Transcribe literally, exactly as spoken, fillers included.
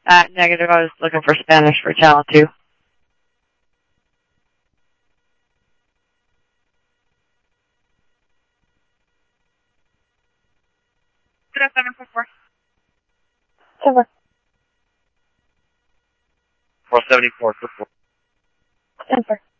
Uh, negative, I was looking for Spanish for channel two. seven four four. Over. four seventy-four, four. Denver.